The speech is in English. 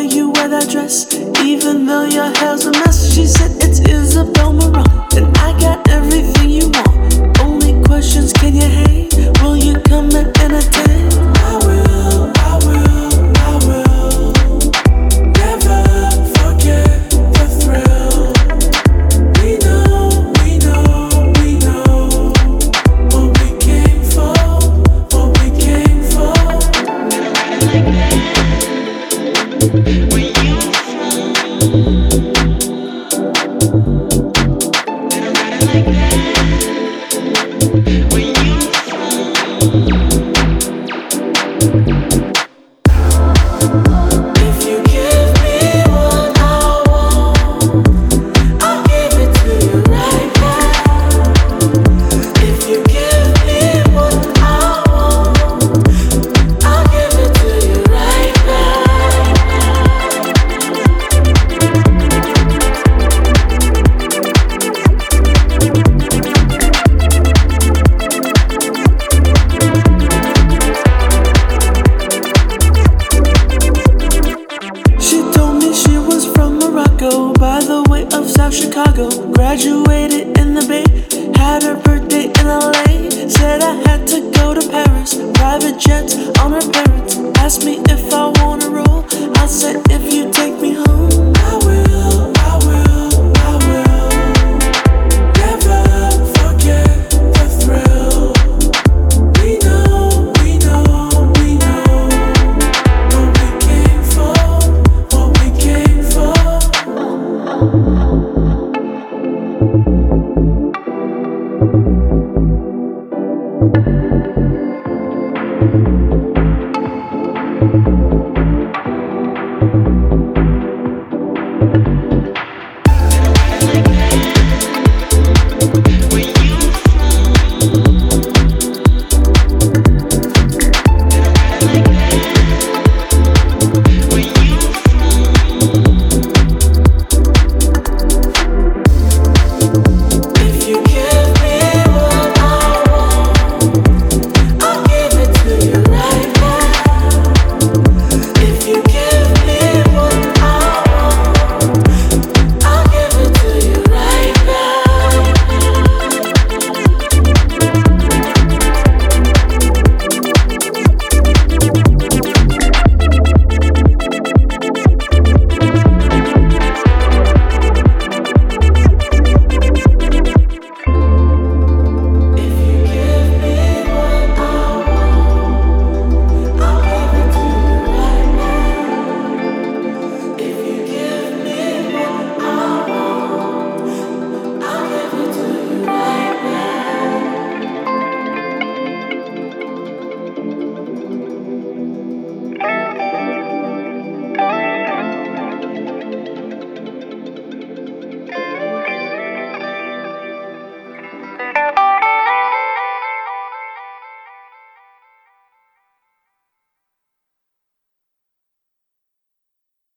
you wear that dress, even though your hair's a mess. She said it's Isabel Marant, and I got everything you want. Only questions, can you hang? Will you come and entertain? I will, I will, I will never forget the thrill. We know, we know, we know what we came for, what we came for. Where you by the way of South Chicago, graduated in the Bay, had her birthday in LA, said I had to go to Paris, private jets on her parents, asked me if I wanna roll